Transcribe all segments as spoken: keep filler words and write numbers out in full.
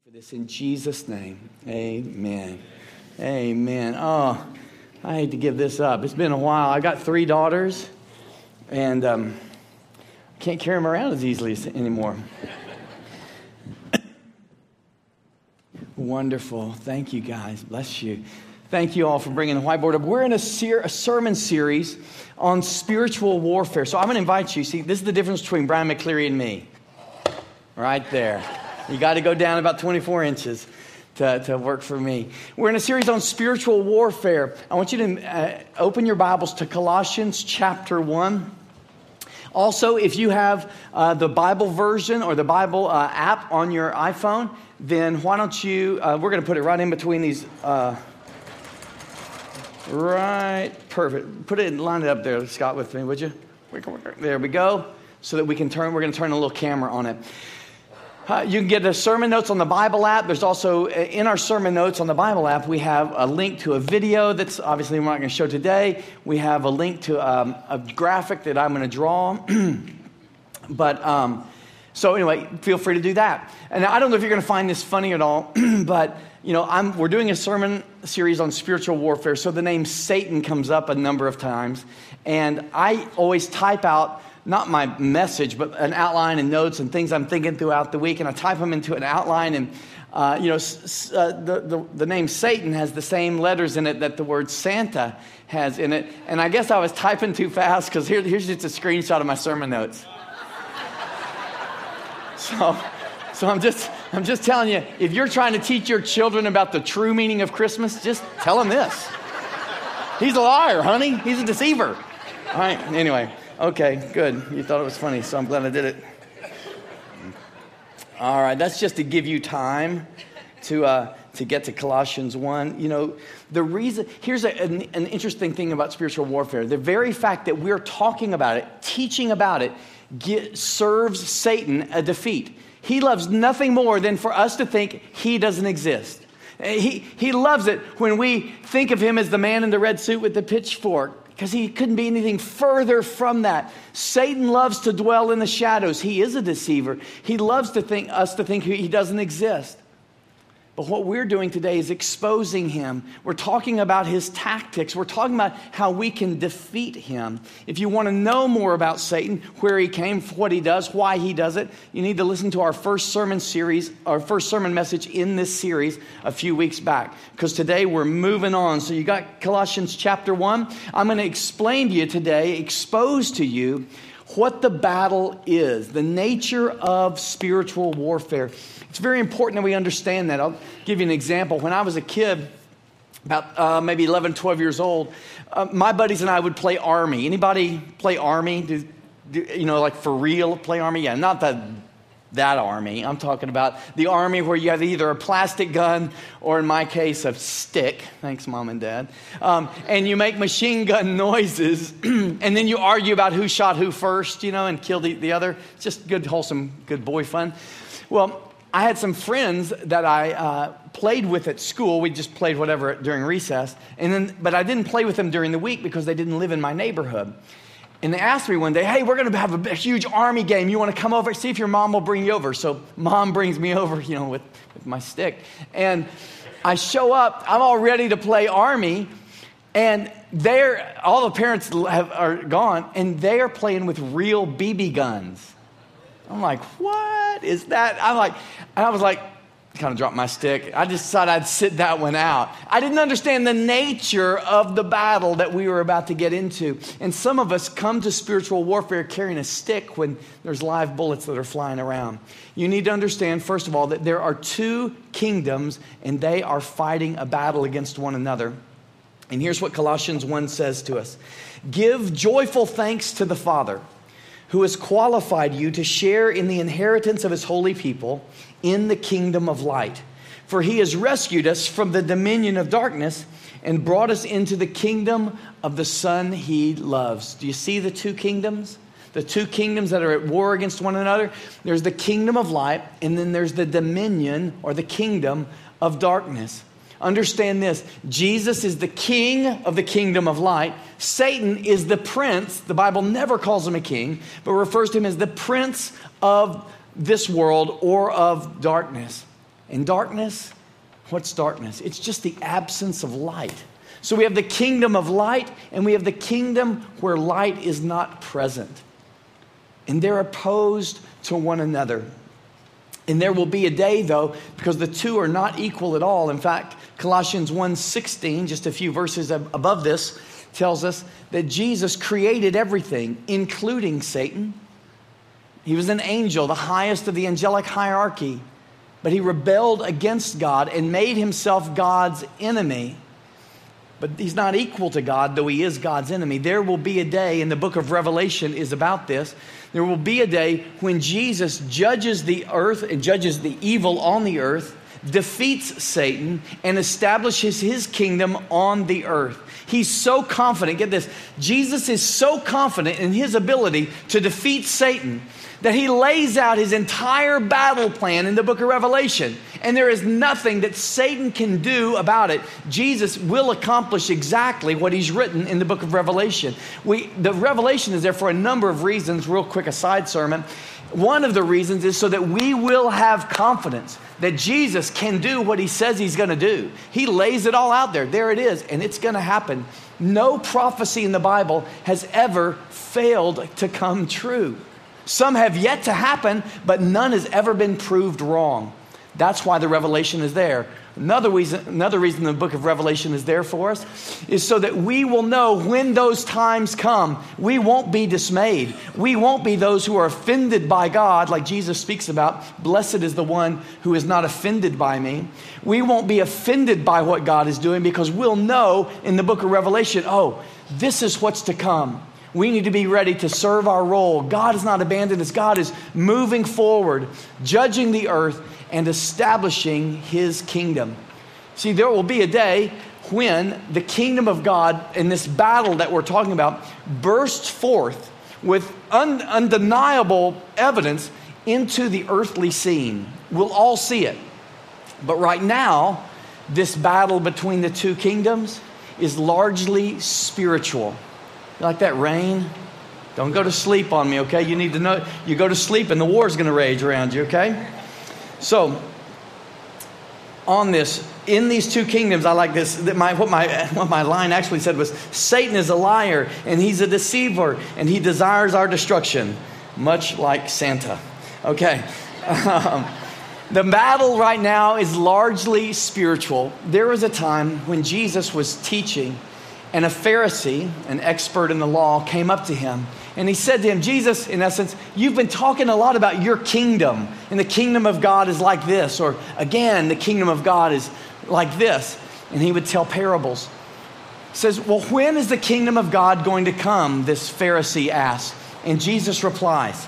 For this in Jesus' name, amen. Amen. Oh, I hate to give this up. It's been a while. I got three daughters, and um, I can't carry them around as easily anymore. Wonderful. Thank you, guys. Bless you. Thank you all for bringing the whiteboard up. We're in a, ser- a sermon series on spiritual warfare. So I'm going to invite you. See, this is the difference between Brian McCleary and me. Right there. You got to go down about twenty-four inches to, to work for me. We're in a series on spiritual warfare. I want you to uh, open your Bibles to Colossians chapter one. Also, if you have uh, the Bible version or the Bible uh, app on your iPhone, then why don't you, uh, we're going to put it right in between these, uh, right, perfect. Put it, line it up there, Scott, with me, would you? There we go, so that we can turn, we're going to turn a little camera on it. Uh, you can get the sermon notes on the Bible app. There's also, in our sermon notes on the Bible app, we have a link to a video that's obviously we're not going to show today. We have a link to um, a graphic that I'm going to draw. but, um, so anyway, feel free to do that. And I don't know if you're going to find this funny at all, but, you know, I'm, we're doing a sermon series on spiritual warfare, so the name Satan comes up a number of times. And I always type out not my message, but an outline and notes and things I'm thinking throughout the week. And I type them into an outline. And, uh, you know, s- uh, the, the, the name Satan has the same letters in it that the word Santa has in it. And I guess I was typing too fast because here, here's just a screenshot of my sermon notes. so, so I'm just, I'm just telling you, if you're trying to teach your children about the true meaning of Christmas, just tell them this. He's a liar, honey. He's a deceiver. All right. Anyway. Okay, good. You thought it was funny, so I'm glad I did it. All right, that's just to give you time to uh, to get to Colossians one. You know, the reason, here's a, an, an interesting thing about spiritual warfare. The very fact that we're talking about it, teaching about it, get, serves Satan a defeat. He loves nothing more than for us to think he doesn't exist. He, he loves it when we think of him as the man in the red suit with the pitchfork, because he couldn't be anything further from that. Satan loves to dwell in the shadows. He is a deceiver. He loves to think us to think he doesn't exist. But what we're doing today is exposing him. We're talking about his tactics. We're talking about how we can defeat him. If you want to know more about Satan, where he came, what he does, why he does it, you need to listen to our first sermon series, our first sermon message in this series a few weeks back. Because today we're moving on. So you got Colossians chapter one. I'm going to explain to you today, expose to you what the battle is, the nature of spiritual warfare. It's very important that we understand that. I'll give you an example. When I was a kid, about uh, maybe eleven, twelve years old, uh, my buddies and I would play Army. Anybody play Army? Do, do, you know, like for real play Army? Yeah, not that that Army. I'm talking about the Army where you have either a plastic gun or, in my case, a stick. Thanks, Mom and Dad. Um, and you make machine gun noises, and then you argue about who shot who first, you know, and killed the, the other. It's just good, wholesome, good boy fun. Well, I had some friends that I uh, played with at school. We just played whatever during recess. and then, But I didn't play with them during the week because they didn't live in my neighborhood. And they asked me one day, hey, we're going to have a huge Army game. You want to come over? See if your mom will bring you over. So Mom brings me over, you know, with, with my stick. And I show up. I'm all ready to play Army. And they're, all the parents have, are gone. And they are playing with real B B guns. I'm like, what is that? I'm like, and I was like, kind of dropped my stick. I just thought I'd sit that one out. I didn't understand the nature of the battle that we were about to get into. And some of us come to spiritual warfare carrying a stick when there's live bullets that are flying around. You need to understand, first of all, that there are two kingdoms and they are fighting a battle against one another. And here's what Colossians one says to us. Give joyful thanks to the Father, who has qualified you to share in the inheritance of his holy people in the kingdom of light. For he has rescued us from the dominion of darkness and brought us into the kingdom of the Son he loves. Do you see the two kingdoms? The two kingdoms that are at war against one another? There's the kingdom of light, and then there's the dominion or the kingdom of darkness. Understand this, Jesus is the king of the kingdom of light. Satan is the prince. The Bible never calls him a king, but refers to him as the prince of this world or of darkness. And darkness, what's darkness? It's just the absence of light. So we have the kingdom of light, and we have the kingdom where light is not present. And they're opposed to one another. And there will be a day, though, because the two are not equal at all. In fact, Colossians one sixteen, just a few verses above this, tells us that Jesus created everything, including Satan. He was an angel, the highest of the angelic hierarchy. But he rebelled against God and made himself God's enemy. But he's not equal to God, though he is God's enemy. There will be a day, and the book of Revelation is about this. There will be a day when Jesus judges the earth and judges the evil on the earth, defeats Satan, and establishes his kingdom on the earth. He's so confident, get this, Jesus is so confident in his ability to defeat Satan that he lays out his entire battle plan in the book of Revelation. And there is nothing that Satan can do about it. Jesus will accomplish exactly what he's written in the book of Revelation. We, the Revelation is there for a number of reasons. Real quick, a side sermon. One of the reasons is so that we will have confidence that Jesus can do what he says he's going to do. He lays it all out there. There it is, and it's going to happen. No prophecy in the Bible has ever failed to come true. Some have yet to happen, but none has ever been proved wrong. That's why the Revelation is there. Another reason, another reason the book of Revelation is there for us is so that we will know when those times come, we won't be dismayed. We won't be those who are offended by God, like Jesus speaks about. Blessed is the one who is not offended by me. We won't be offended by what God is doing because we'll know in the book of Revelation, oh, this is what's to come. We need to be ready to serve our role. God has not abandoned us. God is moving forward, judging the earth and establishing his kingdom. See, there will be a day when the kingdom of God in this battle that we're talking about bursts forth with un- undeniable evidence into the earthly scene. We'll all see it. But right now, this battle between the two kingdoms is largely spiritual. You like that rain? Don't go to sleep on me, okay? You need to know, you go to sleep and the war's going to rage around you, okay? So, on this, in these two kingdoms, I like this. That my, what, my, what my line actually said was, Satan is a liar and he's a deceiver and he desires our destruction, much like Santa. Okay. Um, the battle right now is largely spiritual. There was a time when Jesus was teaching and a Pharisee, an expert in the law, came up to him. And he said to him, Jesus, in essence, you've been talking a lot about your kingdom. And the kingdom of God is like this. Or again, the kingdom of God is like this. And he would tell parables. He says, well, when is the kingdom of God going to come? This Pharisee asked. And Jesus replies,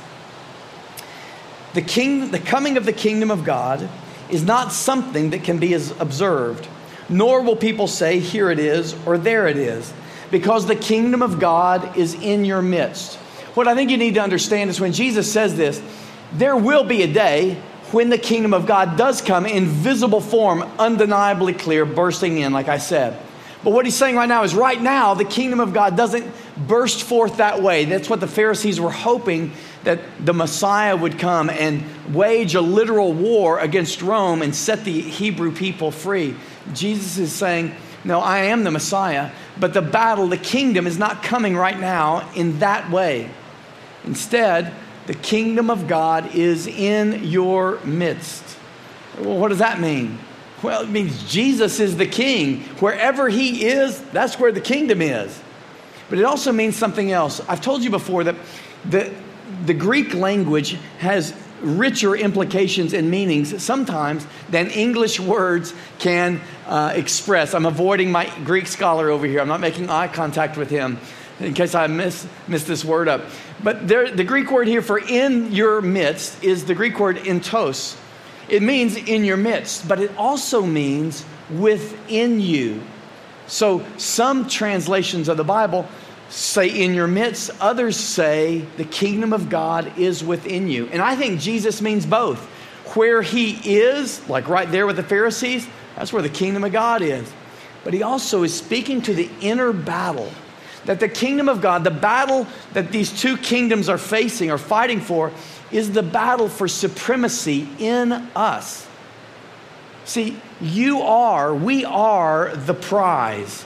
the, king, the coming of the kingdom of God is not something that can be as observed. Nor will people say, here it is, or there it is, because the kingdom of God is in your midst. What I think you need to understand is when Jesus says this, there will be a day when the kingdom of God does come in visible form, undeniably clear, bursting in, like I said. But what he's saying right now is right now, the kingdom of God doesn't burst forth that way. That's what the Pharisees were hoping, that the Messiah would come and wage a literal war against Rome and set the Hebrew people free. Jesus is saying, no, I am the Messiah, but the battle, the kingdom is not coming right now in that way. Instead, the kingdom of God is in your midst. Well, what does that mean? Well, it means Jesus is the king. Wherever he is, that's where the kingdom is. But it also means something else. I've told you before that the, the Greek language has richer implications and meanings sometimes than English words can uh, express. I'm avoiding my Greek scholar over here. I'm not making eye contact with him in case I miss, miss this word up. But there, the Greek word here for in your midst is the Greek word entos. It means in your midst, but it also means within you. So some translations of the Bible say in your midst. Others say the kingdom of God is within you. And I think Jesus means both. Where he is, like right there with the Pharisees, that's where the kingdom of God is. But he also is speaking to the inner battle. That the kingdom of God, the battle that these two kingdoms are facing or fighting for, is the battle for supremacy in us. See, you are, we are the prize,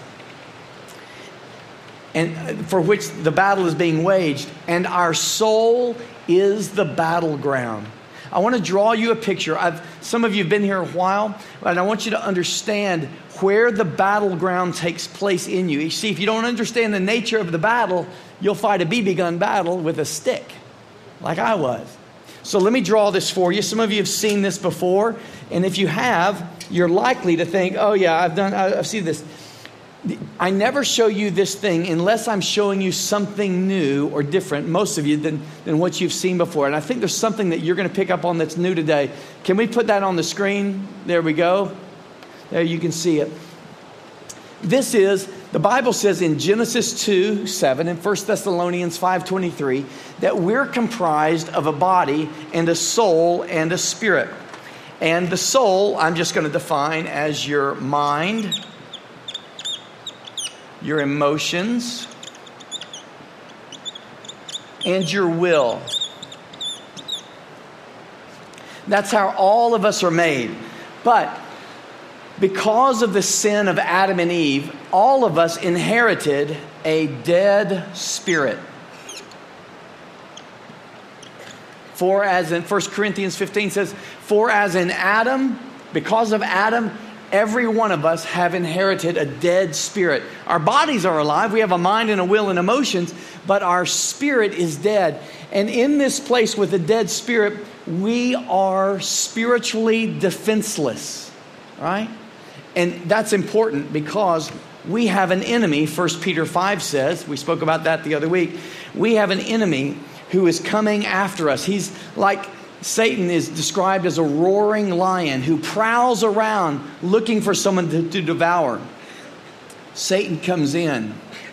and for which the battle is being waged, and our soul is the battleground. I want to draw you a picture. I've, some of you have been here a while, and I want you to understand where the battleground takes place in you. You see, if you don't understand the nature of the battle, you'll fight a B B gun battle with a stick, like I was. So let me draw this for you. Some of you have seen this before, and if you have, you're likely to think, oh yeah, I've done, I've seen this. I never show you this thing unless I'm showing you something new or different, most of you, than, than what you've seen before. And I think there's something that you're going to pick up on that's new today. Can we put that on the screen? There we go. There you can see it. This is, the Bible says in Genesis two seven and First Thessalonians five twenty-three that we're comprised of a body and a soul and a spirit. And the soul, I'm just going to define as your mind, your emotions, and your will. That's how all of us are made. But because of the sin of Adam and Eve, all of us inherited a dead spirit. For as in First Corinthians fifteen says, for as in Adam, because of Adam, every one of us have inherited a dead spirit. Our bodies are alive. We have a mind and a will and emotions, but our spirit is dead. And in this place with a dead spirit, we are spiritually defenseless, right? And that's important because we have an enemy. First Peter five says, we spoke about that the other week. We have an enemy who is coming after us. He's like, Satan is described as a roaring lion who prowls around looking for someone to, to devour. Satan comes in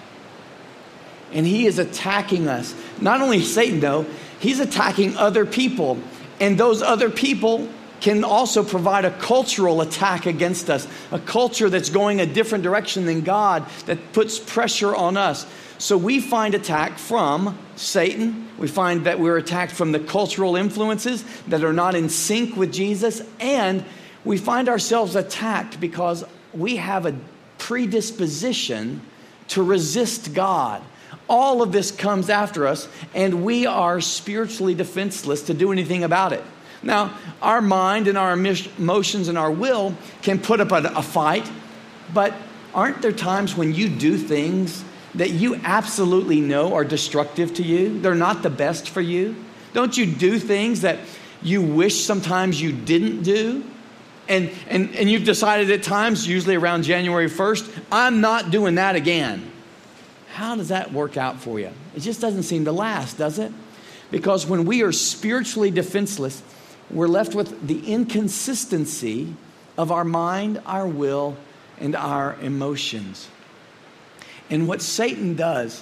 and he is attacking us. Not only Satan though, he's attacking other people. And those other people can also provide a cultural attack against us. A culture that's going a different direction than God, that puts pressure on us. So we find attack from Satan. We find that we're attacked from the cultural influences that are not in sync with Jesus. And we find ourselves attacked because we have a predisposition to resist God. All of this comes after us, and we are spiritually defenseless to do anything about it. Now, our mind and our emotions and our will can put up a, a fight, but aren't there times when you do things that you absolutely know are destructive to you? They're not the best for you. Don't you do things that you wish sometimes you didn't do? And, and, and you've decided at times, usually around January first, I'm not doing that again. How does that work out for you? It just doesn't seem to last, does it? Because when we are spiritually defenseless, we're left with the inconsistency of our mind, our will, and our emotions. And what Satan does,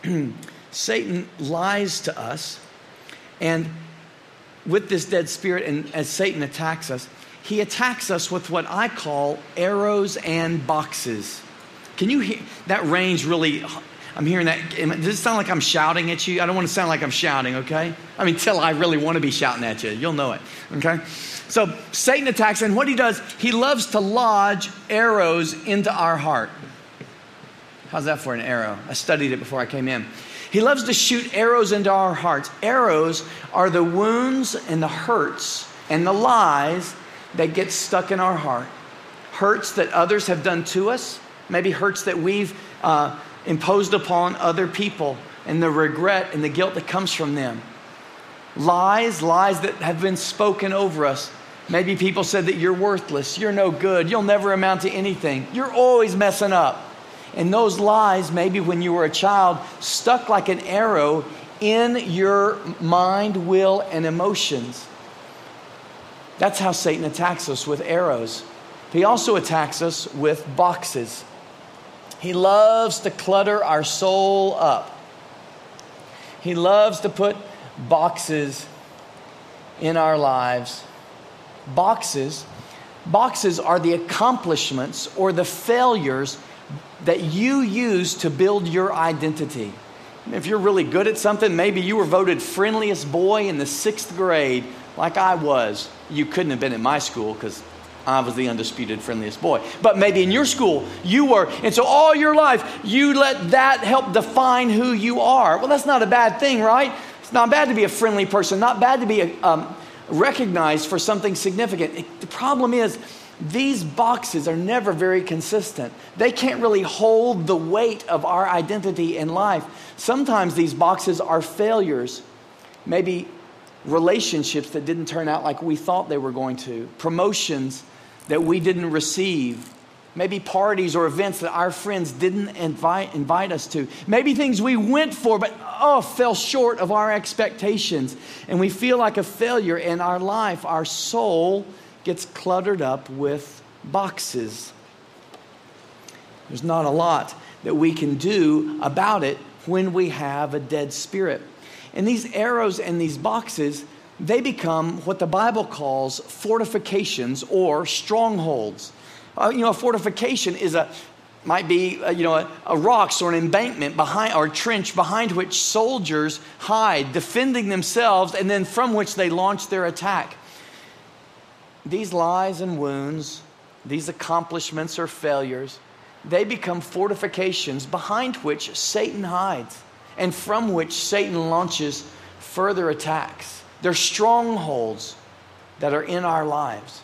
Satan lies to us, and with this dead spirit, and as Satan attacks us, he attacks us with what I call arrows and boxes. Can you hear that range really? I'm hearing that. Does it sound like I'm shouting at you? I don't want to sound like I'm shouting, okay? I mean, till I really want to be shouting at you. You'll know it, okay? So Satan attacks, and what he does, he loves to lodge arrows into our heart. How's that for an arrow? I studied it before I came in. He loves to shoot arrows into our hearts. Arrows are the wounds and the hurts and the lies that get stuck in our heart. Hurts that others have done to us. Maybe hurts that we've uh, imposed upon other people, and the regret and the guilt that comes from them. Lies, lies that have been spoken over us. Maybe people said that you're worthless, you're no good, you'll never amount to anything, you're always messing up. And those lies, maybe when you were a child, stuck like an arrow in your mind, will, and emotions. That's how Satan attacks us, with arrows. He also attacks us with boxes. He loves to clutter our soul up. He loves to put boxes in our lives. Boxes, boxes are the accomplishments or the failures that you use to build your identity. If you're really good at something, maybe you were voted friendliest boy in the sixth grade, like I was. You couldn't have been in my school because I was the undisputed friendliest boy. But maybe in your school, you were. And so all your life, you let that help define who you are. Well, that's not a bad thing, right? It's not bad to be a friendly person. Not bad to be a, um, recognized for something significant. It, the problem is, these boxes are never very consistent. They can't really hold the weight of our identity in life. Sometimes these boxes are failures. Maybe relationships that didn't turn out like we thought they were going to. Promotions that we didn't receive. Maybe parties or events that our friends didn't invite, invite us to. Maybe things we went for but oh, fell short of our expectations. And we feel like a failure in our life. Our soul gets cluttered up with boxes. There's not a lot that we can do about it when we have a dead spirit. And these arrows and these boxes, they become what the Bible calls fortifications or strongholds. Uh, you know, a fortification is a might be uh, you know a, a rocks or an embankment behind or a trench behind which soldiers hide, defending themselves, and then from which they launch their attack. These lies and wounds, these accomplishments or failures, they become fortifications behind which Satan hides and from which Satan launches further attacks. They're strongholds that are in our lives.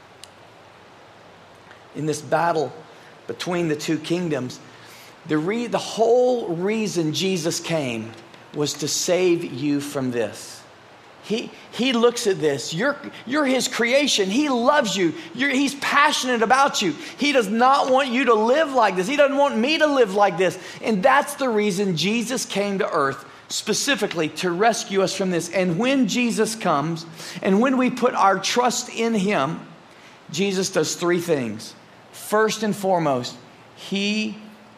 In this battle between the two kingdoms, the, re- the whole reason Jesus came was to save you from this. He, he looks at this. You're, you're his creation. He loves you. You're, he's passionate about you. He does not want you to live like this. He doesn't want me to live like this. And that's the reason Jesus came to earth, specifically to rescue us from this. And when Jesus comes, and when we put our trust in him, Jesus does three things. First and foremost, he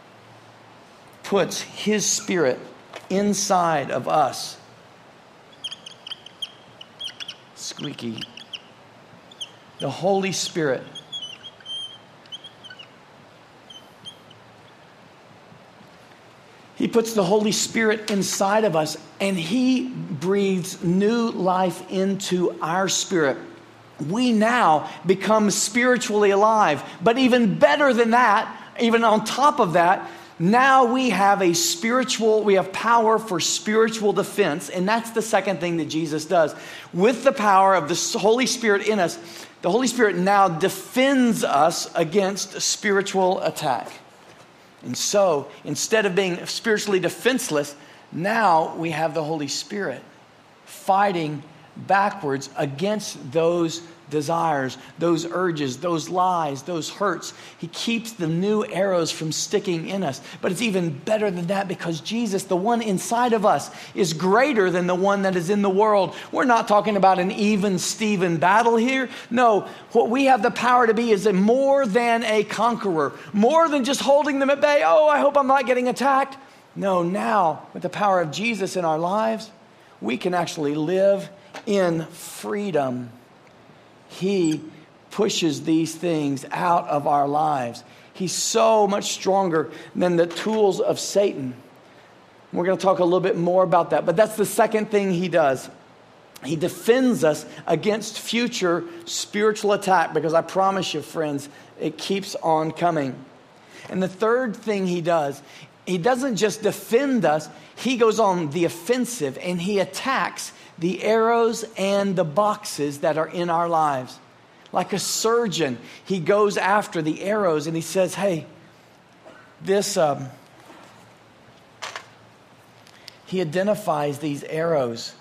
puts his spirit inside of us. Squeaky. The Holy Spirit. He puts the Holy Spirit inside of us, and he breathes new life into our spirit. We now become spiritually alive. But even better than that, even on top of that, now we have a spiritual, we have power for spiritual defense. And that's the second thing that Jesus does. With the power of the Holy Spirit in us, the Holy Spirit now defends us against spiritual attack. And so, instead of being spiritually defenseless, now we have the Holy Spirit fighting backwards against those desires, those urges, those lies, those hurts. He keeps the new arrows from sticking in us. But it's even better than that, because Jesus, the one inside of us, is greater than the one that is in the world. We're not talking about an even Steven battle here. No, what we have the power to be is a more than a conqueror, more than just holding them at bay. Oh, I hope I'm not getting attacked. No, now with the power of Jesus in our lives, we can actually live in freedom. He pushes these things out of our lives. He's so much stronger than the tools of Satan. We're going to talk a little bit more about that. But that's the second thing he does. He defends us against future spiritual attack, because I promise you, friends, it keeps on coming. And the third thing he does, he doesn't just defend us. He goes on the offensive, and he attacks the arrows and the boxes that are in our lives. Like a surgeon, he goes after the arrows and he says, hey, this, um, he identifies these arrows.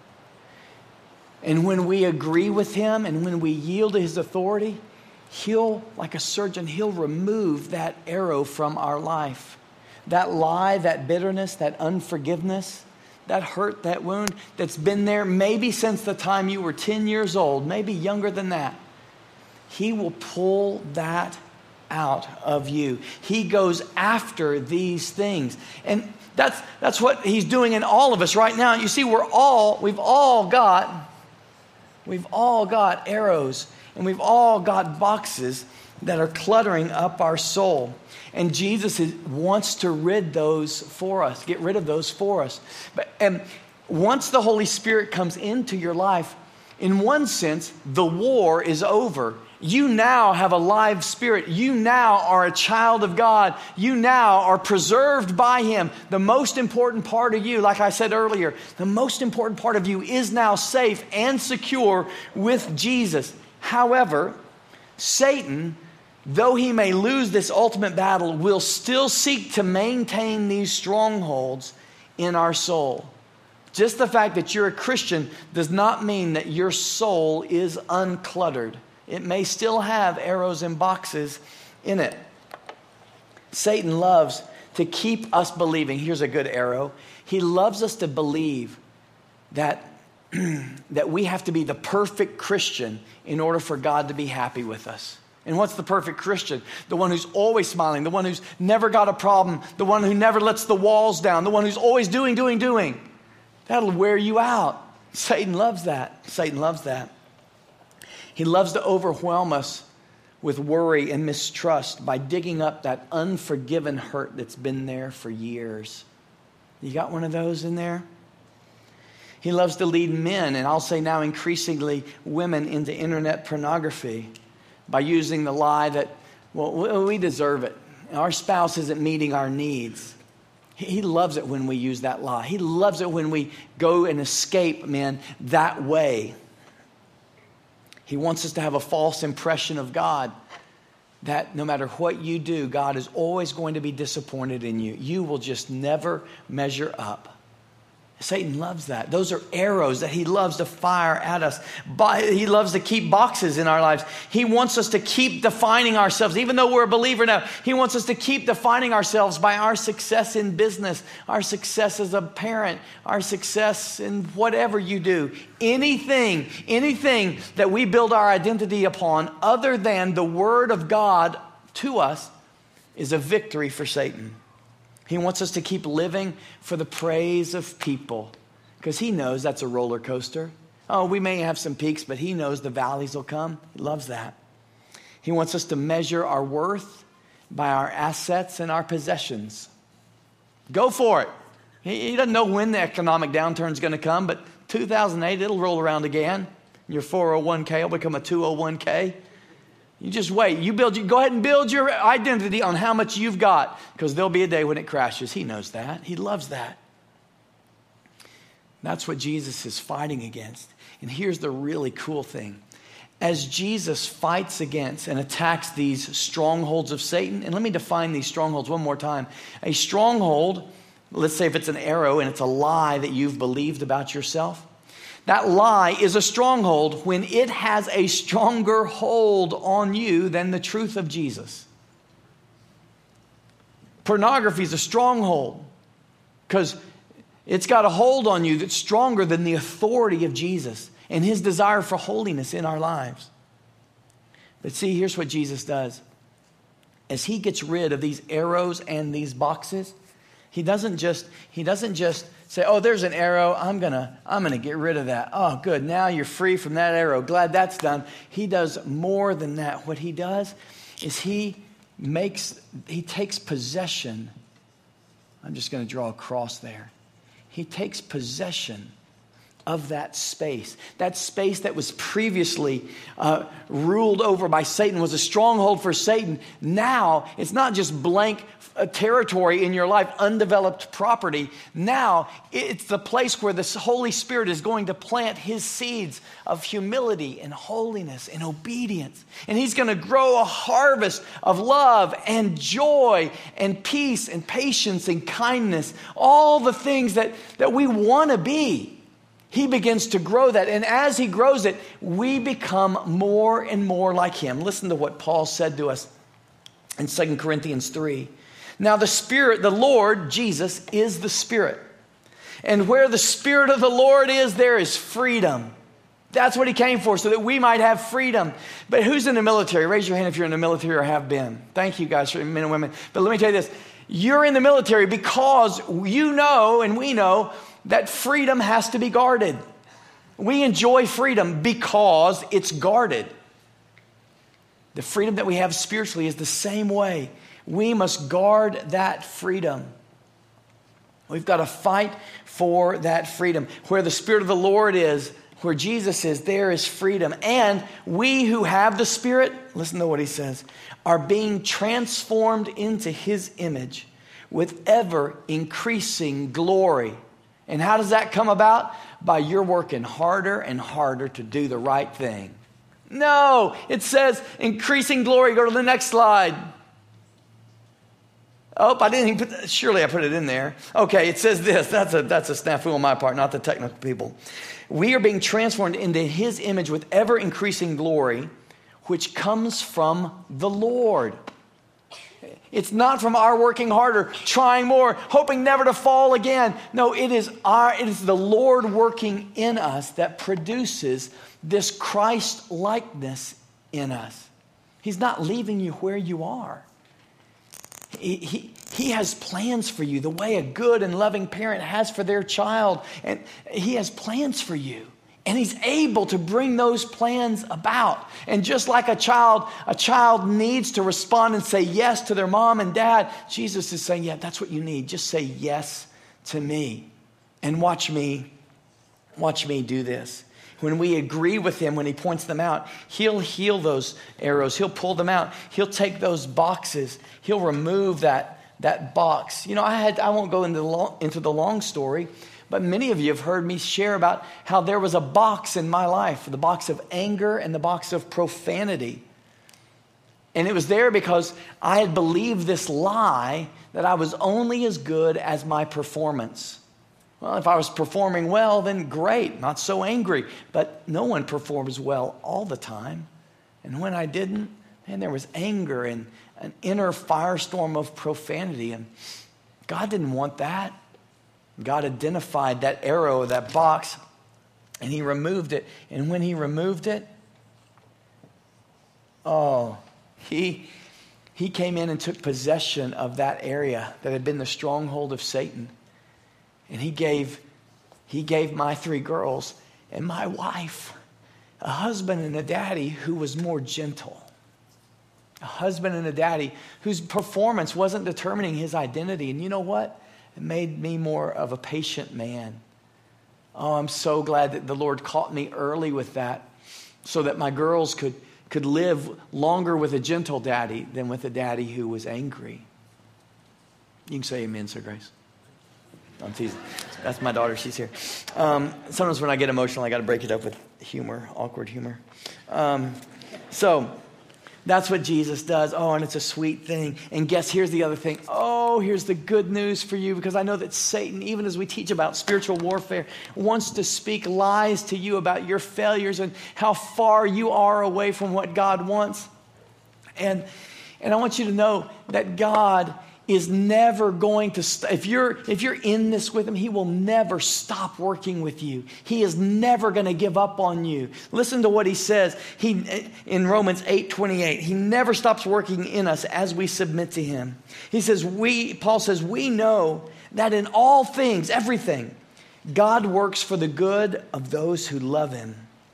And when we agree with him and when we yield to his authority, he'll, like a surgeon, he'll remove that arrow from our life. That lie, that bitterness, that unforgiveness, that hurt, that wound that's been there maybe since the time you were ten years old, maybe younger than that. He will pull that out of you. He goes after these things. And that's that's what he's doing in all of us right now. You see, we're all, we've all got, we've all got arrows, and we've all got boxes that are cluttering up our soul. And Jesus is, wants to rid those for us, get rid of those for us. But and once the Holy Spirit comes into your life, in one sense, the war is over. You now have a live spirit. You now are a child of God. You now are preserved by Him. The most important part of you, like I said earlier, the most important part of you is now safe and secure with Jesus. However, Satan, though he may lose this ultimate battle, will still seek to maintain these strongholds in our soul. Just the fact that you're a Christian does not mean that your soul is uncluttered. It may still have arrows and boxes in it. Satan loves to keep us believing. Here's a good arrow. He loves us to believe that, that we have to be the perfect Christian in order for God to be happy with us. And what's the perfect Christian? The one who's always smiling, the one who's never got a problem, the one who never lets the walls down, the one who's always doing, doing, doing. That'll wear you out. Satan loves that. Satan loves that. He loves to overwhelm us with worry and mistrust by digging up that unforgiven hurt that's been there for years. You got one of those in there? He loves to lead men, and I'll say now increasingly women, into internet pornography by using the lie that, well, we deserve it. Our spouse isn't meeting our needs. He loves it when we use that lie. He loves it when we go and escape men that way. He wants us to have a false impression of God, that no matter what you do, God is always going to be disappointed in you. You will just never measure up. Satan loves that. Those are arrows that he loves to fire at us. He loves to keep boxes in our lives. He wants us to keep defining ourselves. Even though we're a believer now, he wants us to keep defining ourselves by our success in business, our success as a parent, our success in whatever you do. Anything, anything that we build our identity upon other than the Word of God to us is a victory for Satan. He wants us to keep living for the praise of people because he knows that's a roller coaster. Oh, we may have some peaks, but he knows the valleys will come. He loves that. He wants us to measure our worth by our assets and our possessions. Go for it. He, he doesn't know when the economic downturn is going to come, but two thousand eight, it'll roll around again. Your four oh one k will become a two oh one k. You just wait. You build. You go ahead and build your identity on how much you've got, because there'll be a day when it crashes. He knows that. He loves that. That's what Jesus is fighting against. And here's the really cool thing. As Jesus fights against and attacks these strongholds of Satan, and let me define these strongholds one more time. A stronghold, let's say if it's an arrow and it's a lie that you've believed about yourself. That lie is a stronghold when it has a stronger hold on you than the truth of Jesus. Pornography is a stronghold because it's got a hold on you that's stronger than the authority of Jesus and his desire for holiness in our lives. But see, here's what Jesus does. As he gets rid of these arrows and these boxes, he doesn't just, he doesn't just say, oh, there's an arrow. I'm going to I'm gonna get rid of that. Oh, good. Now you're free from that arrow. Glad that's done. He does more than that. What he does is he makes, he takes possession. I'm just going to draw a cross there. He takes possession of that space. That space that was previously uh, ruled over by Satan was a stronghold for Satan. Now, it's not just blank uh, territory in your life, undeveloped property. Now, it's the place where the Holy Spirit is going to plant his seeds of humility and holiness and obedience. And he's going to grow a harvest of love and joy and peace and patience and kindness. All the things that, that we want to be. He begins to grow that. And as he grows it, we become more and more like him. Listen to what Paul said to us in Second Corinthians three. Now the Spirit, the Lord, Jesus, is the Spirit. And where the Spirit of the Lord is, there is freedom. That's what he came for, so that we might have freedom. But who's in the military? Raise your hand if you're in the military or have been. Thank you guys, for men and women. But let me tell you this. You're in the military because you know and we know that freedom has to be guarded. We enjoy freedom because it's guarded. The freedom that we have spiritually is the same way. We must guard that freedom. We've got to fight for that freedom. Where the Spirit of the Lord is, where Jesus is, there is freedom. And we who have the Spirit, listen to what he says, are being transformed into his image with ever increasing glory. And how does that come about? By your working harder and harder to do the right thing. No, it says increasing glory. Go to the next slide. Oh, I didn't even put, surely I put it in there. Okay, it says this. That's a, that's a snafu on my part, not the technical people. We are being transformed into his image with ever increasing glory, which comes from the Lord. It's not from our working harder, trying more, hoping never to fall again. No, it is our, it is the Lord working in us that produces this Christ likeness in us. He's not leaving you where you are. He, he, he has plans for you the way a good and loving parent has for their child. And he has plans for you. And he's able to bring those plans about. And just like a child, a child needs to respond and say yes to their mom and dad. Jesus is saying, yeah, that's what you need. Just say yes to me. And watch me, watch me do this. When we agree with him, when he points them out, he'll heal those arrows. He'll pull them out. He'll take those boxes. He'll remove that, that box. You know, I had I won't go into the long, into the long story, but many of you have heard me share about how there was a box in my life, the box of anger and the box of profanity. And it was there because I had believed this lie that I was only as good as my performance. Well, if I was performing well, then great, not so angry. But no one performs well all the time. And when I didn't, man, there was anger and an inner firestorm of profanity. And God didn't want that. God identified that arrow, that box, and he removed it. And when he removed it, oh, he, he came in and took possession of that area that had been the stronghold of Satan. And he gave, he gave my three girls and my wife a husband and a daddy who was more gentle. A husband and a daddy whose performance wasn't determining his identity. And you know what? It made me more of a patient man. Oh, I'm so glad that the Lord caught me early with that so that my girls could, could live longer with a gentle daddy than with a daddy who was angry. You can say amen, Sir Grace. I'm teasing. That's my daughter. She's here. Um, sometimes when I get emotional, I got to break it up with humor, awkward humor. Um, so that's what Jesus does. Oh, and it's a sweet thing. And guess, here's the other thing. Oh, here's the good news for you, because I know that Satan, even as we teach about spiritual warfare, wants to speak lies to you about your failures and how far you are away from what God wants. And, and I want you to know that God is never going to, st- if you're if you're in this with him, he will never stop working with you. He is never going to give up on you. Listen to what he says he in Romans eight twenty-eight. He never stops working in us as we submit to him. He says, we, Paul says, we know that in all things, everything, God works for the good of those who love him.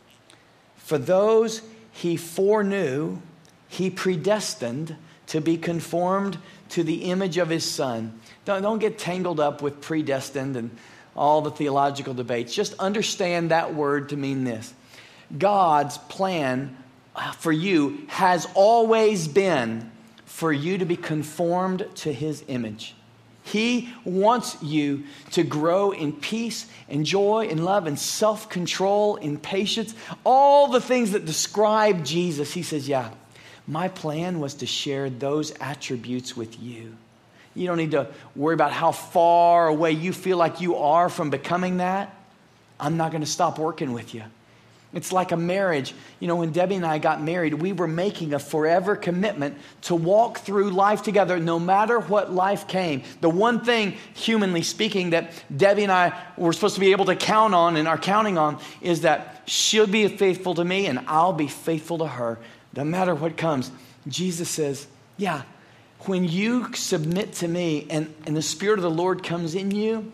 For those he foreknew, he predestined to be conformed to the image of his son. Don't, don't get tangled up with predestined and all the theological debates. Just understand that word to mean this. God's plan for you has always been for you to be conformed to his image. He wants you to grow in peace and joy and love and self-control and patience. All the things that describe Jesus. He says, yeah, my plan was to share those attributes with you. You don't need to worry about how far away you feel like you are from becoming that. I'm not going to stop working with you. It's like a marriage. You know, when Debbie and I got married, we were making a forever commitment to walk through life together no matter what life came. The one thing, humanly speaking, that Debbie and I were supposed to be able to count on and are counting on is that she'll be faithful to me and I'll be faithful to her. No matter what comes. Jesus says, yeah, when you submit to me and, and the Spirit of the Lord comes in you,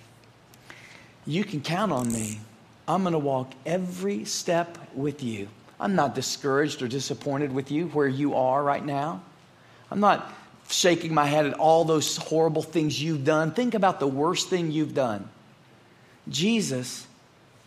you can count on me. I'm going to walk every step with you. I'm not discouraged or disappointed with you where you are right now. I'm not shaking my head at all those horrible things you've done. Think about the worst thing you've done. Jesus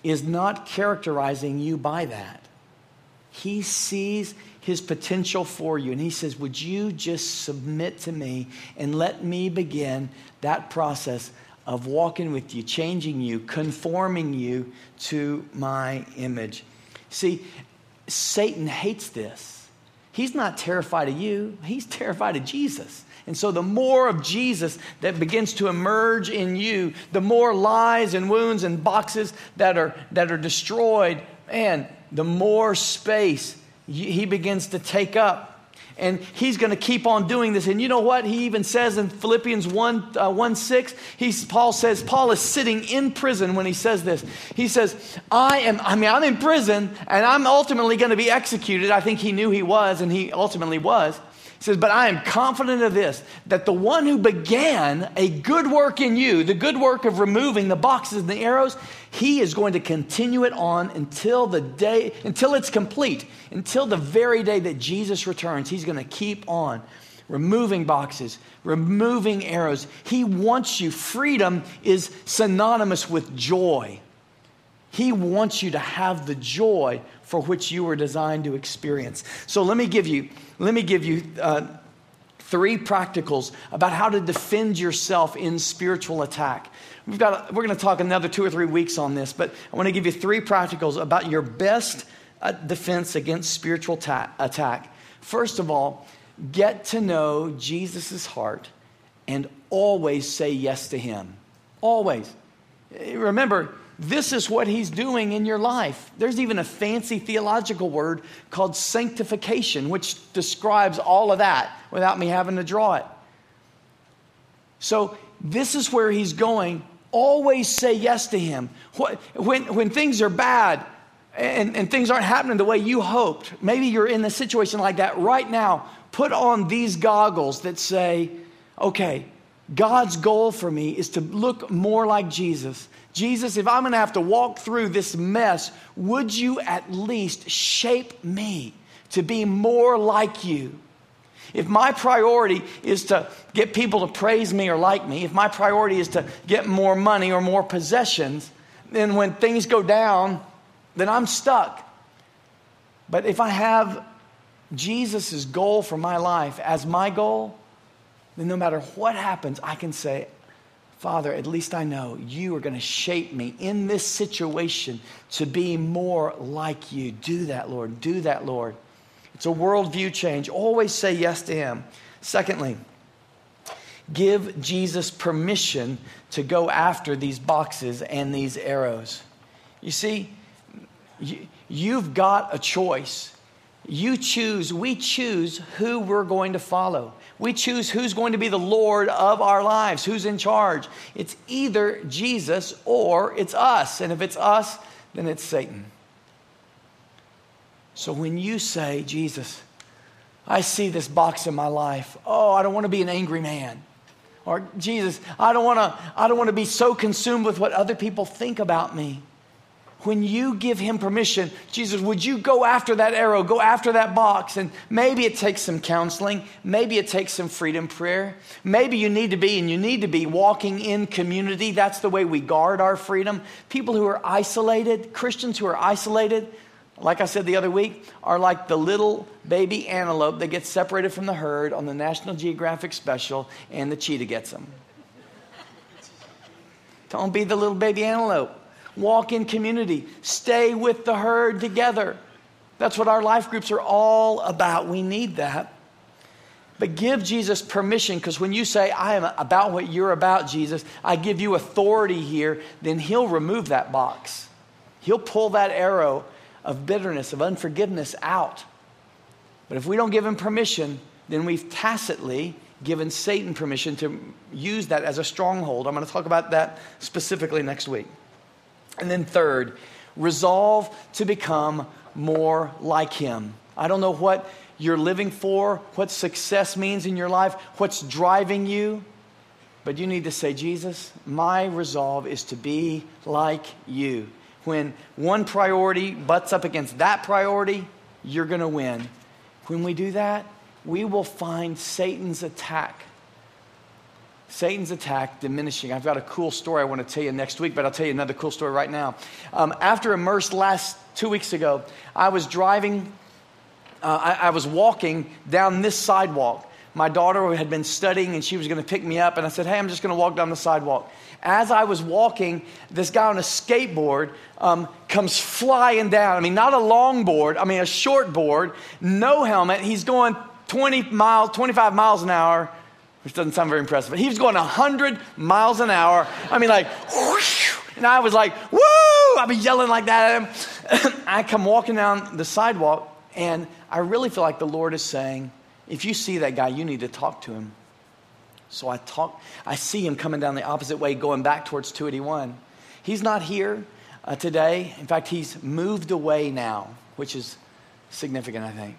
is not characterizing you by that. He sees his potential for you. And he says, would you just submit to me and let me begin that process of walking with you, changing you, conforming you to my image. See, Satan hates this. He's not terrified of you. He's terrified of Jesus. And so the more of Jesus that begins to emerge in you, the more lies and wounds and boxes that are, that are destroyed, and the more space he begins to take up. And he's going to keep on doing this. And you know what? He even says in Philippians one, uh, one six, he's, Paul says, Paul is sitting in prison when he says this. He says, I am, I mean, I'm in prison and I'm ultimately going to be executed. I think he knew he was, and he ultimately was. He says, but I am confident of this, that the one who began a good work in you, the good work of removing the boxes and the arrows, he is going to continue it on until the day, until it's complete, until the very day that Jesus returns. He's going to keep on removing boxes, removing arrows. He wants you. Freedom is synonymous with joy. He wants you to have the joy for which you were designed to experience. So let me give you, let me give you uh, three practicals about how to defend yourself in spiritual attack. We've got, we're going to talk another two or three weeks on this, but I want to give you three practicals about your best uh, defense against spiritual ta- attack. First of all, get to know Jesus' heart and always say yes to him. Always. Remember, this is what he's doing in your life. There's even a fancy theological word called sanctification, which describes all of that without me having to draw it. So this is where he's going. Always say yes to him. When, when things are bad and, and things aren't happening the way you hoped, maybe you're in a situation like that right now, put on these goggles that say, okay, God's goal for me is to look more like Jesus. Jesus, if I'm going to have to walk through this mess, would you at least shape me to be more like you? If my priority is to get people to praise me or like me, if my priority is to get more money or more possessions, then when things go down, then I'm stuck. But if I have Jesus' goal for my life as my goal, then no matter what happens, I can say, Father, at least I know you are going to shape me in this situation to be more like you. Do that, Lord. Do that, Lord. It's a worldview change. Always say yes to him. Secondly, give Jesus permission to go after these boxes and these arrows. You see, you, you've got a choice. You choose, we choose who we're going to follow. We choose who's going to be the Lord of our lives, who's in charge. It's either Jesus or it's us. And if it's us, then it's Satan. So when you say, Jesus, I see this box in my life. Oh, I don't want to be an angry man. Or Jesus, I don't want to, I don't want to be so consumed with what other people think about me. When you give him permission, Jesus, would you go after that arrow, go after that box? And maybe it takes some counseling. Maybe it takes some freedom prayer. Maybe you need to be, and you need to be walking in community. That's the way we guard our freedom. People who are isolated, Christians who are isolated, like I said the other week, are like the little baby antelope that gets separated from the herd on the National Geographic special, and the cheetah gets them. Don't be the little baby antelope. Walk in community. Stay with the herd together. That's what our life groups are all about. We need that. But give Jesus permission, because when you say, I am about what you're about, Jesus, I give you authority here, then he'll remove that box. He'll pull that arrow of bitterness, of unforgiveness out. But if we don't give him permission, then we've tacitly given Satan permission to use that as a stronghold. I'm going to talk about that specifically next week. And then third, resolve to become more like him. I don't know what you're living for, what success means in your life, what's driving you, but you need to say, Jesus, my resolve is to be like you. When one priority butts up against that priority, you're going to win. When we do that, we will find Satan's attack Satan's attack diminishing. I've got a cool story I want to tell you next week, but I'll tell you another cool story right now. Um, after Immerse last two weeks ago, I was driving, uh, I, I was walking down this sidewalk. My daughter had been studying and she was going to pick me up, and I said, hey, I'm just going to walk down the sidewalk. As I was walking, this guy on a skateboard um, comes flying down. I mean, not a long board, I mean a short board, no helmet. He's going twenty miles, twenty-five miles an hour, which doesn't sound very impressive, but he was going one hundred miles an hour. I mean, like, whoosh, and I was like, woo! I've been yelling like that at him. I come walking down the sidewalk, and I really feel like the Lord is saying, if you see that guy, you need to talk to him. So I talk. I see him coming down the opposite way, going back towards two eighty-one. He's not here uh, today. In fact, he's moved away now, which is significant, I think.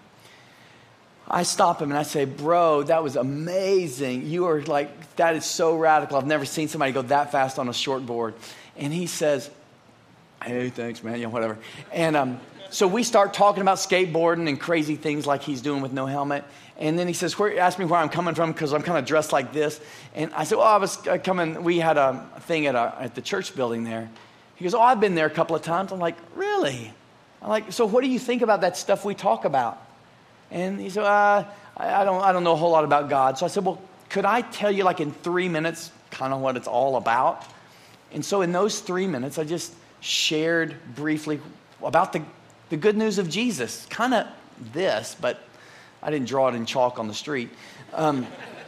I stop him and I say, bro, that was amazing. You are like, that is so radical. I've never seen somebody go that fast on a short board. And he says, hey, thanks, man, you know, whatever. And um, so we start talking about skateboarding and crazy things like he's doing with no helmet. And then he says, where, ask me where I'm coming from because I'm kind of dressed like this. And I said, well, I was coming, we had a thing at, a, at the church building there. He goes, oh, I've been there a couple of times. I'm like, really? I'm like, so what do you think about that stuff we talk about? And he said, uh, I, I don't I don't know a whole lot about God. So I said, well, could I tell you like in three minutes kind of what it's all about? And so in those three minutes, I just shared briefly about the, the good news of Jesus. Kind of this, but I didn't draw it in chalk on the street. Um,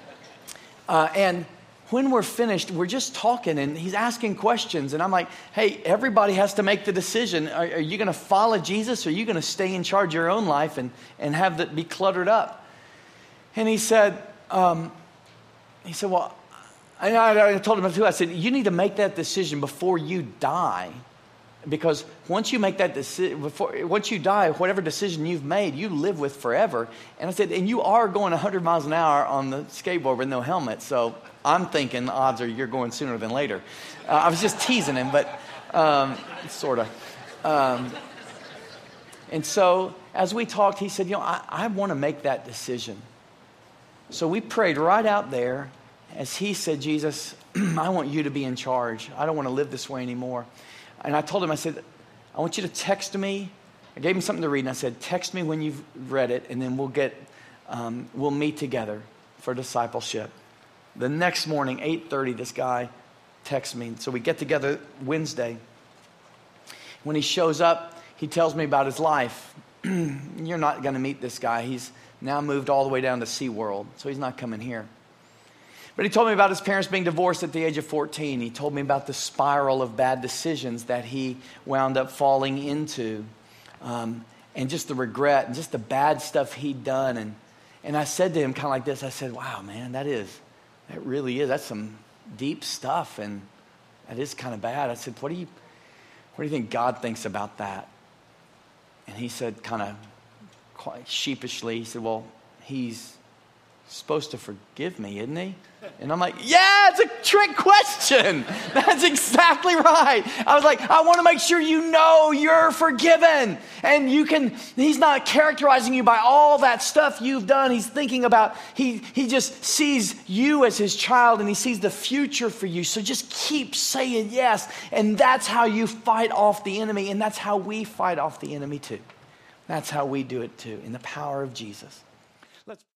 uh, and when we're finished, we're just talking, and he's asking questions. And I'm like, hey, everybody has to make the decision. Are, are you going to follow Jesus, or are you going to stay in charge of your own life and, and have that be cluttered up? And he said, um, he said, well, I, I told him too, I said, you need to make that decision before you die. Because once you make that decision, before once you die, whatever decision you've made, you live with forever. And I said, and you are going one hundred miles an hour on the skateboard with no helmet. So I'm thinking the odds are you're going sooner than later. Uh, I was just teasing him, but um, sort of. Um, and so as we talked, he said, you know, I, I want to make that decision. So we prayed right out there as he said, Jesus, I want you to be in charge. I don't want to live this way anymore. And I told him, I said, I want you to text me. I gave him something to read, and I said, text me when you've read it, and then we'll get, um, we'll meet together for discipleship. The next morning, eight thirty, this guy texts me. So we get together Wednesday. When he shows up, he tells me about his life. You're not going to meet this guy. He's now moved all the way down to SeaWorld, so he's not coming here. But he told me about his parents being divorced at the age of fourteen. He told me about the spiral of bad decisions that he wound up falling into. Um, and just the regret and just the bad stuff he'd done. And, and I said to him kind of like this, I said, wow, man, that is, that really is, that's some deep stuff. And that is kind of bad. I said, what do you, what do you think God thinks about that? And he said kind of quite sheepishly, he said, well, he's supposed to forgive me, isn't he? And I'm like, yeah, it's a trick question. That's exactly right. I was like, I want to make sure you know you're forgiven. And you can, he's not characterizing you by all that stuff you've done. He's thinking about, he, he just sees you as his child, and he sees the future for you. So just keep saying yes. And that's how you fight off the enemy. And that's how we fight off the enemy too. That's how we do it too, in the power of Jesus. Let's